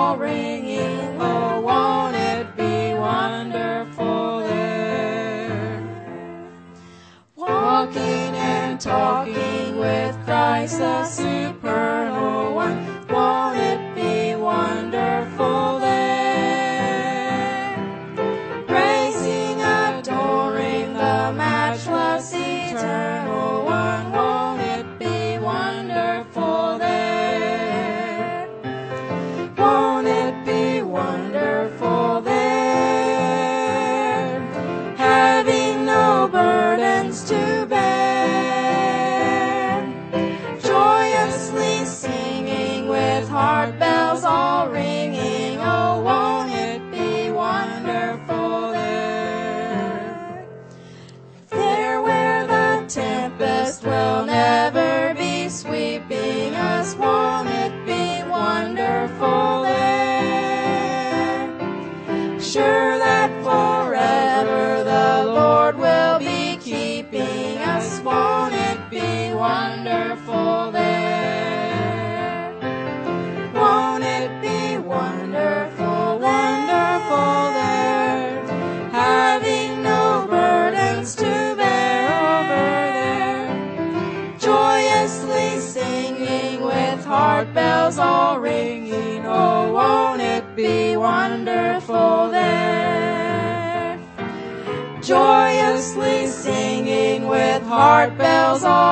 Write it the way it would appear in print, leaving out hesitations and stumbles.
all ringing. Oh, won't it be wonderful there? Walking and talking with Christ the supernal one. Won't it be wonderful there? Praising, adoring the matchless eternal one. Won't it be wonderful there? Won't it be wonderful there? Having no burdens to bear, joyously singing with heart bells all ringing. Oh, won't it be wonderful there? There where the tempest will never be sweeping us, won't it be wonderful there? Sure that forever the Lord will be keeping us, won't it be wonderful there? Won't it be wonderful, wonderful there? Having no burdens to bear over there, joyously singing with heart bells all ringing. Oh, won't it be wonderful there? Joyously singing with heart bells all